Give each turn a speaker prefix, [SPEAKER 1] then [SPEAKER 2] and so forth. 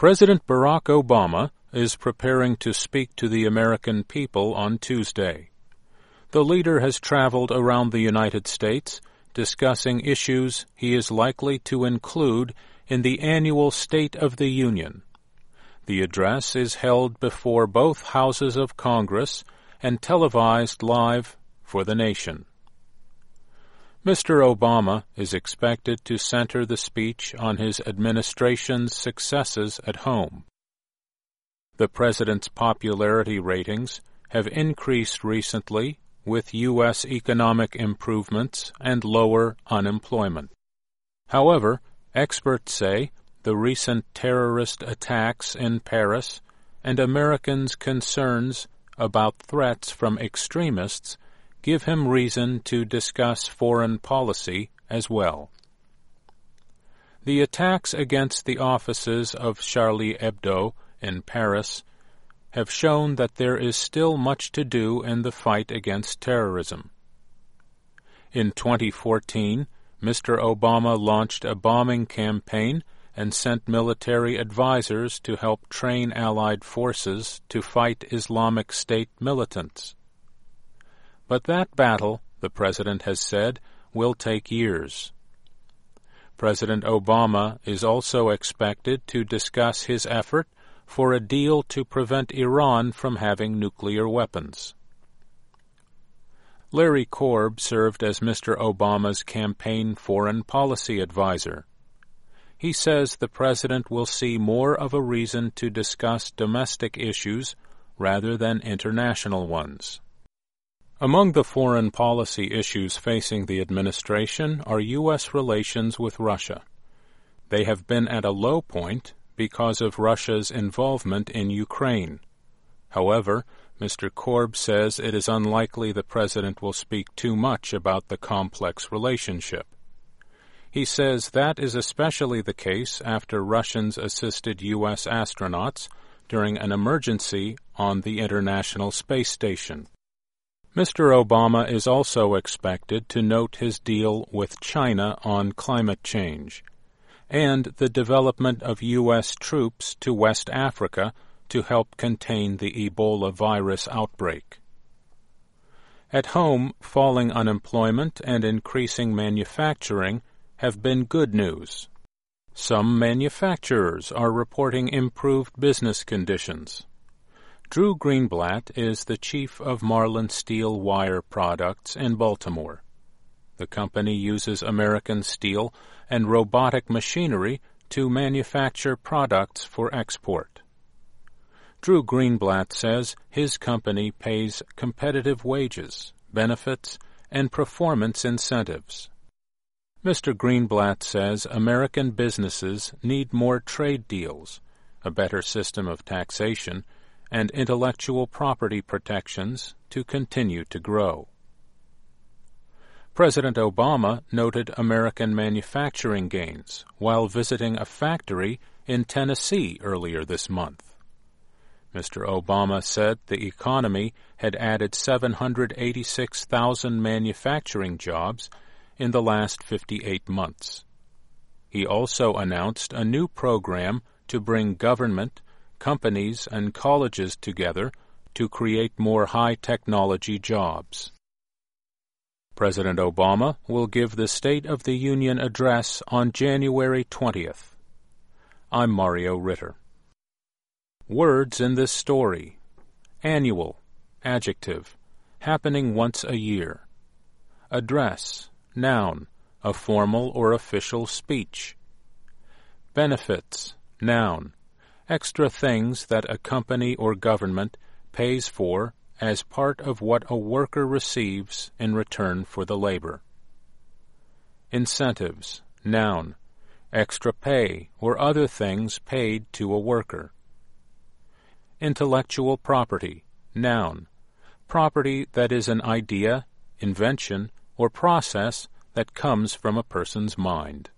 [SPEAKER 1] President Barack Obama is preparing to speak to the American people on Tuesday. The leader has traveled around the United States discussing issues he is likely to include in the annual State of the Union. The address is held before both houses of Congress and televised live for the nation. Mr. Obama is expected to center the speech on his administration's successes at home. The president's popularity ratings have increased recently with U.S. economic improvements and lower unemployment. However, experts say the recent terrorist attacks in Paris and Americans' concerns about threats from extremists give him reason to discuss foreign policy as well. The attacks against the offices of Charlie Hebdo in Paris have shown that there is still much to do in the fight against terrorism. In 2014, Mr. Obama launched a bombing campaign and sent military advisors to help train Allied forces to fight Islamic State militants. But that battle, the president has said, will take years. President Obama is also expected to discuss his effort for a deal to prevent Iran from having nuclear weapons. Larry Korb served as Mr. Obama's campaign foreign policy advisor. He says the president will see more of a reason to discuss domestic issues rather than international ones. Among the foreign policy issues facing the administration are U.S. relations with Russia. They have been at a low point because of Russia's involvement in Ukraine. However, Mr. Korb says it is unlikely the president will speak too much about the complex relationship. He says that is especially the case after Russians assisted U.S. astronauts during an emergency on the International Space Station. Mr. Obama is also expected to note his deal with China on climate change and the development of U.S. troops to West Africa to help contain the Ebola virus outbreak. At home, falling unemployment and increasing manufacturing have been good news. Some manufacturers are reporting improved business conditions. Drew Greenblatt is the chief of Marlin Steel Wire Products in Baltimore. The company uses American steel and robotic machinery to manufacture products for export. Drew Greenblatt says his company pays competitive wages, benefits, and performance incentives. Mr. Greenblatt says American businesses need more trade deals, a better system of taxation, and intellectual property protections to continue to grow. President Obama noted American manufacturing gains while visiting a factory in Tennessee earlier this month. Mr. Obama said the economy had added 786,000 manufacturing jobs in the last 58 months. He also announced a new program to bring government, companies, and colleges together to create more high-technology jobs. President Obama will give the State of the Union address on January 20th. I'm Mario Ritter. Words in this story: annual, adjective, happening once a year. Address, noun, a formal or official speech. Benefits, noun, extra things that a company or government pays for as part of what a worker receives in return for the labor. Incentives, noun, extra pay or other things paid to a worker. Intellectual property, noun, property that is an idea, invention, or process that comes from a person's mind.